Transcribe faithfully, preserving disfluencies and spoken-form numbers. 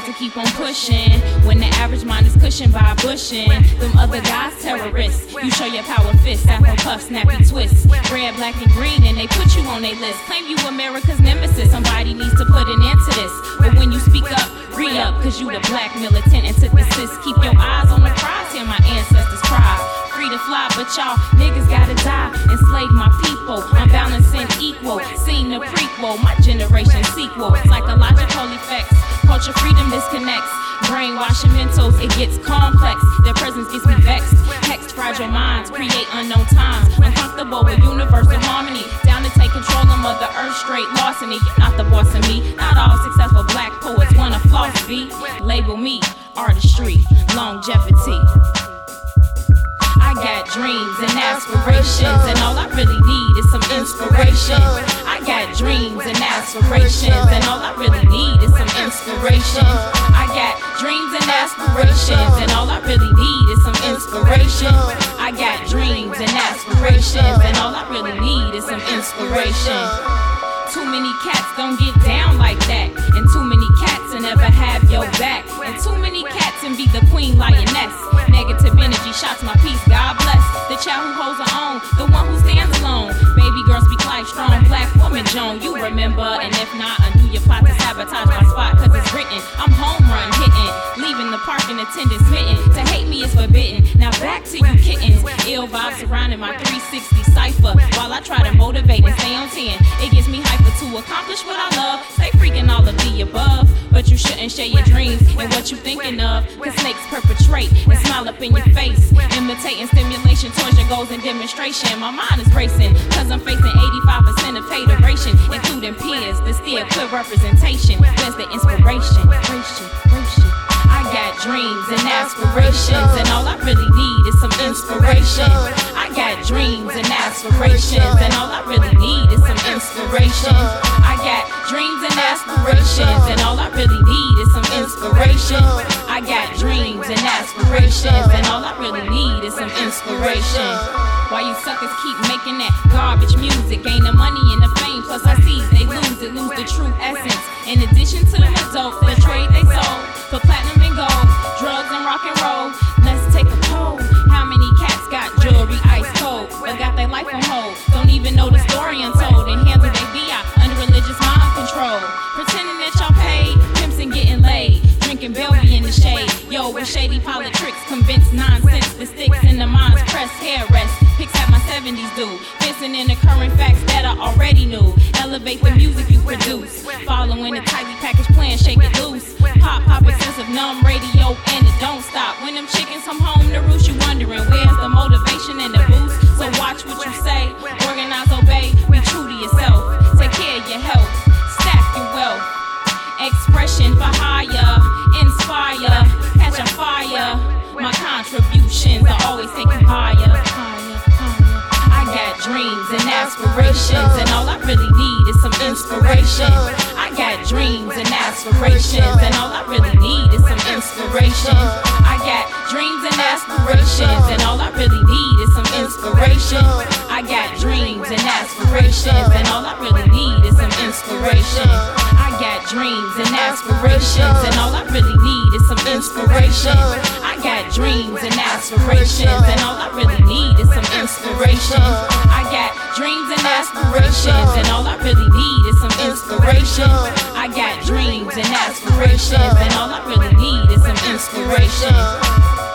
to keep on pushing. When the average mind is cushioned by bushing, them other guys terrorists. You show your power fists, afro puff, snappy twists. Red, black, and green, and they put you on their list. Claim you America's nemesis. Somebody needs to put an end to this. But when you speak up, re-up, cause you the black militant antithesis. Keep your eyes on the prize, hear my ancestors cry. Free to fly, but y'all niggas gotta die. Enslave my people, I'm balancing equal. Seen the prequel, my generation sequel. Psychological effects, culture freedom disconnects. Brainwashing mentals, it gets complex. Their presence gets me vexed. Text fragile minds, create unknown times. Uncomfortable with universal harmony. Down to take control of Mother Earth, straight larceny. You're not the boss of me. Not all successful black poets wanna floss me. Label me artistry, longevity. I got dreams and aspirations, and all I really need is some inspiration. I got dreams and aspirations, and all I really need is some inspiration. I got dreams and aspirations, and all I really need is some inspiration. I got dreams and aspirations, and all I really need is some inspiration. Too many cats don't get down like that, and too many cats will never have your back, and too many cats and be the queen lioness. Negative energy shots my peace, God bless the child who holds her own, the one who stands alone. Baby girl speak like strong black woman Joan, you remember, and if not, undo your plot to sabotage my spot, cause it's written, I'm home run hitting, leaving the park and attendant smitten. To hate me is forbidden. Now back to you kittens, ill vibes surrounding my three sixty cipher, while I try to motivate and stay on ten. It gives me hyper to accomplish what I love, stay freaking all of the above. But you shouldn't share your dreams and what you thinking of, cause snakes perpetrate and smile up in your face, imitating stimulation towards your goals and demonstration. My mind is racing, cause I'm facing eighty-five percent of hateration, including peers that steal clear representation. Where's the inspiration? I got dreams and aspirations, and all I really need is some inspiration. I got dreams and aspirations, and all I really need is some inspiration. I got dreams and aspirations, and all I really need is some inspiration. I got dreams and aspirations, and all I really need is some inspiration. Why you suckers keep making that garbage music? Ain't the money and the fame, plus I see they lose it, lose the true essence. In addition to them adults that trade they soul for platinum and gold, drugs and rock and roll. Let's take a poll. How many cats got jewelry ice cold, but got their life on hold? Don't even know the story untold, and handle they be out under religious mind control. Pretending that y'all paid, pimps and getting laid, drinking Belvy in the shade. Yo, with shady politics, convinced nonsense that sticks in the mind's press, hair rest. Pics at my seventies do, fixing in the current facts that I already knew. Elevate the music you produce, following a tightly packaged plan, shake it loose. Pop, pop, excessive, numb radio, and it don't stop. When them chickens come home to roost, you wondering where's the motivation and the boost. So watch what you say, organize, obey, be true to yourself. Take care of your health, stack your wealth. Expression for higher, inspire, catch a fire. My contributions are always take you higher. I got dreams and aspirations, and all I really need is some inspiration. I got dreams and aspirations, and all I really need is some inspiration. I got dreams and aspirations, and all I really need is some inspiration. I got dreams and aspirations, and all I really need is some inspiration. I got dreams and aspirations, and all I really need is some inspiration. I got dreams and aspirations, and all I really need is some inspiration. I got dreams and aspirations, and all I really need is some inspiration. I got dreams and aspirations, and all I really need is some inspiration.